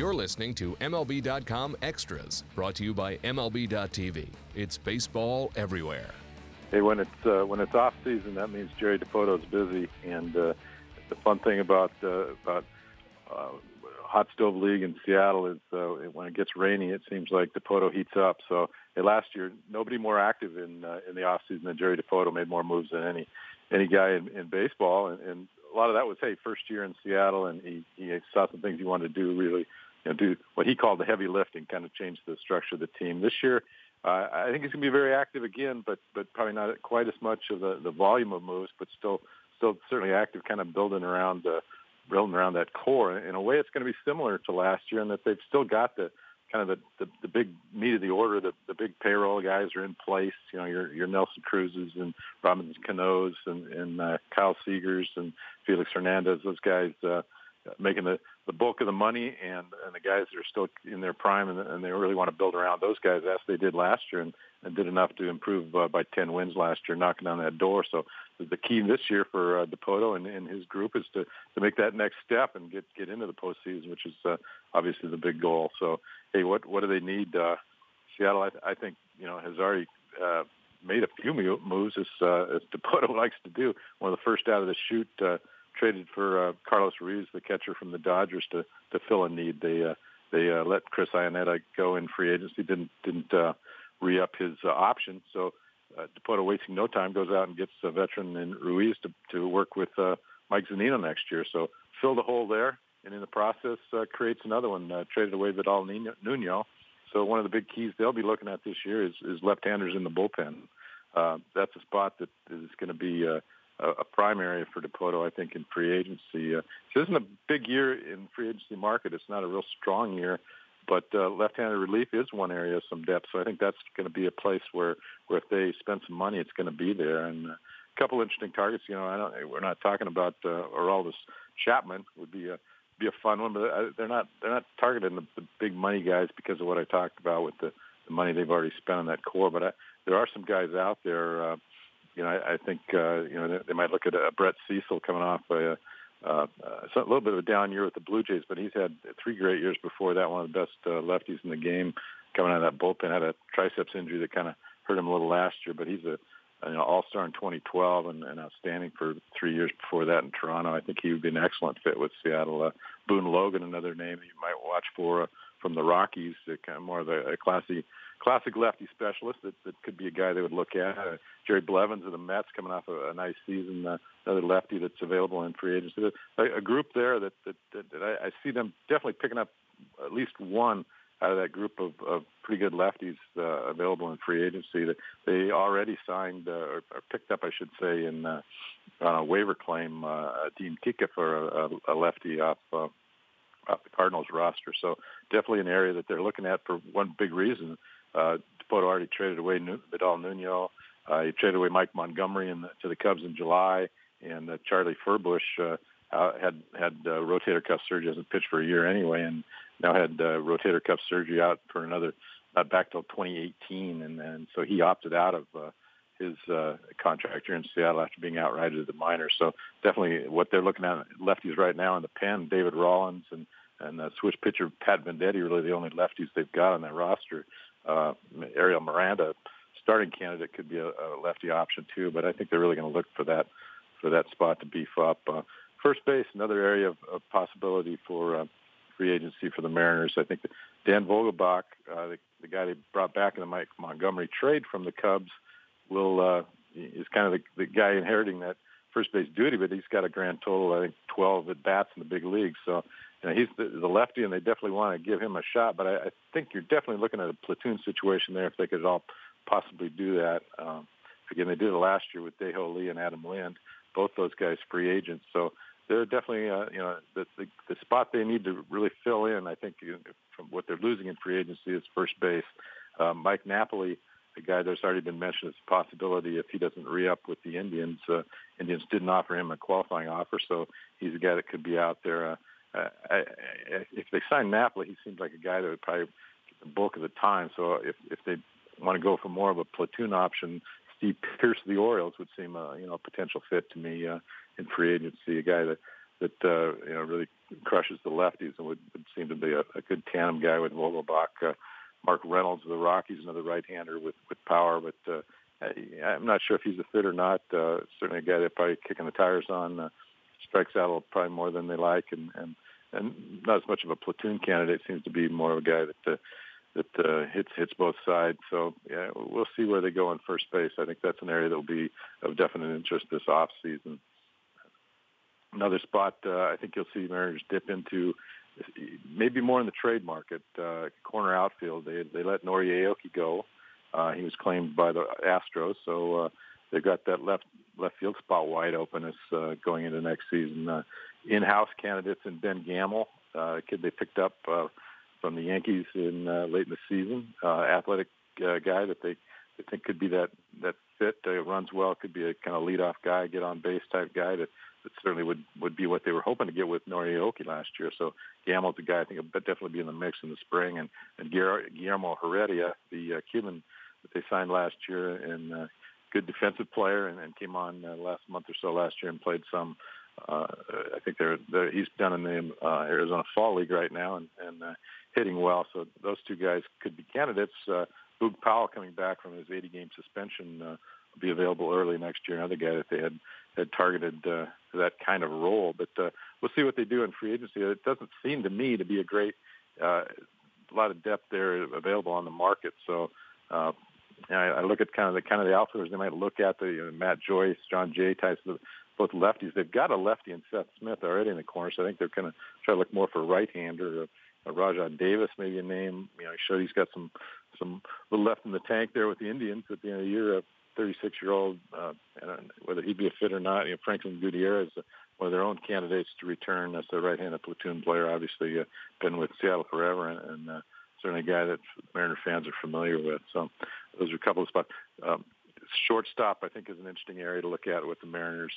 You're listening to MLB.com Extras, brought to you by MLB.tv. It's baseball everywhere. Hey, when it's off season, that means Jerry DiPoto's busy, and the fun thing about hot stove league in Seattle is when it gets rainy, it seems like DiPoto heats up. So last year, nobody more active in the off season than Jerry DiPoto. Made more moves than any guy in baseball, and a lot of that was first year in Seattle, and he saw some things he wanted to do, really, do what he called the heavy lifting, kind of change the structure of the team. This year, I think he's going to be very active again, but probably not quite as much of the volume of moves, but still certainly active, kind of building around that core. In a way, it's going to be similar to last year in that they've still got the big meat of the order. The big payroll guys are in place. Your Nelson Cruzes and Robinson Canoes and Kyle Seagers and Felix Hernandez. Those guys making the bulk of the money, and the guys that are still in their prime, and they really want to build around those guys as they did last year, and did enough to improve by 10 wins last year, knocking on that door. So the key this year for DiPoto and his group is to make that next step and get into the postseason, which is obviously the big goal. So, hey, what do they need? Seattle, I think, has already made a few moves, as DiPoto likes to do. One of the first out of the chute, traded for Carlos Ruiz, the catcher from the Dodgers, to fill a need. They let Chris Iannetta go in free agency, didn't re-up his option. So DiPoto, wasting no time, goes out and gets a veteran in Ruiz to work with Mike Zunino next year. So filled a hole there, and in the process creates another one. Traded away Vidal Nuno. So one of the big keys they'll be looking at this year is left-handers in the bullpen. That's a spot that is going to be a prime area for DiPoto, I think, in free agency. So this isn't a big year in free agency market. It's not a real strong year, but left-handed relief is one area of some depth. So I think that's going to be a place where if they spend some money, it's going to be there. And a couple interesting targets. We're not talking about Aroldis Chapman would be a fun one, but they're not targeting the big money guys because of what I talked about with the money they've already spent on that core. But there are some guys out there. I think they might look at Brett Cecil coming off a little bit of a down year with the Blue Jays, but he's had 3 great years before that. One of the best lefties in the game coming out of that bullpen. Had a triceps injury that kind of hurt him a little last year, but he's an all-star in 2012 and outstanding for 3 years before that in Toronto. I think he would be an excellent fit with Seattle. Boone Logan, another name that you might watch for from the Rockies, kind of more of a classic lefty specialist that could be a guy they would look at. Jerry Blevins of the Mets coming off a nice season, another lefty that's available in free agency. A group there that I see them definitely picking up at least one out of that group of pretty good lefties available in free agency that they already signed or picked up, I should say, in on a waiver claim, Dean Kika for a lefty off the Cardinals roster. So definitely an area that they're looking at for one big reason. DiPoto already traded away Vidal Nuno. He traded away Mike Montgomery to the Cubs in July, and Charlie Furbush had rotator cuff surgery, hasn't pitched for a year anyway, and now had rotator cuff surgery out for another, not back till 2018, and so he opted out of his contract here in Seattle after being outrighted to the minors. So definitely what they're looking at lefties right now in the pen, David Rollins and switch pitcher Pat Venditti, really the only lefties they've got on that roster. Ariel Miranda, starting candidate, could be a lefty option too, but I think they're really going to look for that spot to beef up. First base, another area of possibility for free agency for the Mariners. I think that Dan Vogelbach, the guy they brought back in the Mike Montgomery trade from the Cubs, is kind of the guy inheriting that first base duty, but he's got a grand total, I think, 12 at bats in the big leagues. So he's the lefty, and they definitely want to give him a shot. But I think you're definitely looking at a platoon situation there if they could all possibly do that. Again, they did it last year with Dae-Ho Lee and Adam Lind, both those guys free agents. So they're definitely, the spot they need to really fill in, I think, from what they're losing in free agency is first base. Mike Napoli, the guy that's already been mentioned as a possibility if he doesn't re-up with the Indians. Indians didn't offer him a qualifying offer, so he's a guy that could be out there. If they sign Napoli, he seems like a guy that would probably get the bulk of the time. So if they want to go for more of a platoon option, Steve Pearce of the Orioles would seem a potential fit to me in free agency, a guy that really crushes the lefties and would seem to be a good tandem guy with Vogelbach. Mark Reynolds of the Rockies, another right-hander with power, but I'm not sure if he's a fit or not. Certainly a guy they're probably kicking the tires on. Strikes out probably more than they like, and not as much of a platoon candidate. Seems to be more of a guy that hits both sides. So yeah, we'll see where they go in first base. I think that's an area that will be of definite interest this off season. Another spot I think you'll see Mariners dip into, maybe more in the trade market, corner outfield. They let Nori Aoki go. He was claimed by the Astros, so they've got that left field spot wide open as going into next season. In-house candidates in Ben Gamel, a kid they picked up from the Yankees in late in the season. Athletic guy that they think could be that fit. Runs well, could be a kind of leadoff guy, get on base type guy that certainly would be what they were hoping to get with Nori Aoki last year. So Gamel's a guy I think will definitely be in the mix in the spring. And Guillermo Heredia, the Cuban that they signed last year, and good defensive player, and came on last month or so last year and played some. I think he's done in the Arizona Fall League right now and hitting well. So those two guys could be candidates. Boog Powell coming back from his 80-game suspension will be available early next year. Another guy that they had targeted that kind of role. But we'll see what they do in free agency. It doesn't seem to me to be a great lot of depth there available on the market. So I look at kind of the outfielders they might look at, the Matt Joyce, John Jay types of both lefties. They've got a lefty in Seth Smith already in the corner, so I think they're going to try to look more for a right-hander. Rajah Davis, maybe a name. He showed he's got some little left in the tank there with the Indians at the end of the year. A 36-year-old, whether he'd be a fit or not. Franklin Gutierrez, one of their own candidates to return as a right-handed platoon player. Obviously, been with Seattle forever, and certainly a guy that Mariner fans are familiar with. So those are a couple of spots. Shortstop, I think, is an interesting area to look at with the Mariners.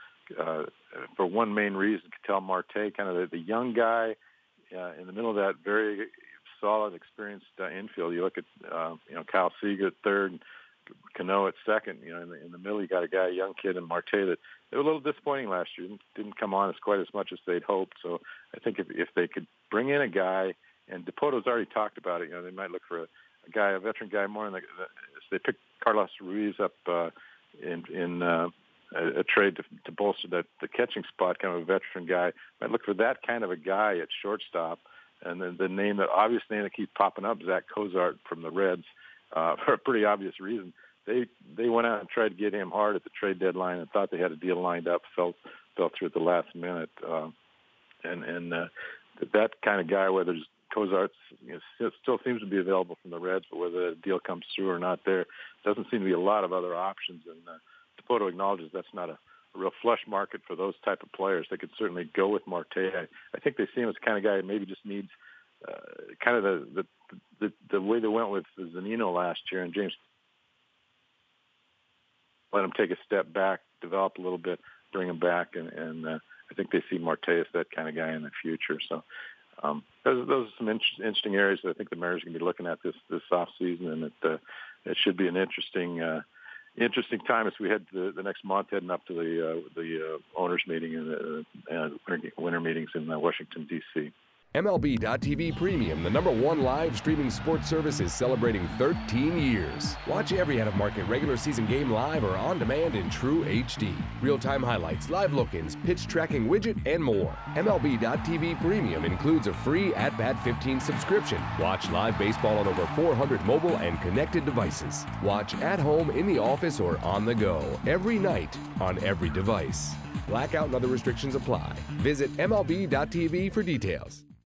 For one main reason, Ketel Marte, kind of the young guy in the middle of that very solid, experienced infield. You look at Kyle Seager at third, Cano at second. In the middle, you got a young kid in Marte that they were a little disappointing last year. Didn't come on as quite as much as they'd hoped. So I think if they could bring in a guy, and DePoto's already talked about it, they might look for a veteran guy more. They picked Carlos Ruiz up in a trade to bolster the catching spot, kind of a veteran guy. Might look for that kind of a guy at shortstop. And then the obvious name that keeps popping up, Zach Cozart from the Reds, for a pretty obvious reason. They went out and tried to get him hard at the trade deadline and thought they had a deal lined up, fell through at the last minute. That kind of guy, whether it's Cozart still seems to be available from the Reds, but whether the deal comes through or not, there doesn't seem to be a lot of other options. And DePoto acknowledges that's not a real flush market for those type of players. They could certainly go with Marte. I think they see him as the kind of guy who maybe just needs kind of the way they went with Zunino last year, and James let him take a step back, develop a little bit, bring him back, and I think they see Marte as that kind of guy in the future. So those are some interesting areas that I think the Mariners are going to be looking at this off season, and it should be an interesting time as we head to the next month, heading up to the owners meeting and winter meetings in Washington, D.C. MLB.tv Premium, the #1 live streaming sports service, is celebrating 13 years. Watch every out-of-market regular season game live or on demand in true HD. Real-time highlights, live look-ins, pitch tracking widget, and more. MLB.tv Premium includes a free At-Bat 15 subscription. Watch live baseball on over 400 mobile and connected devices. Watch at home, in the office, or on the go, every night, on every device. Blackout and other restrictions apply. Visit MLB.tv for details.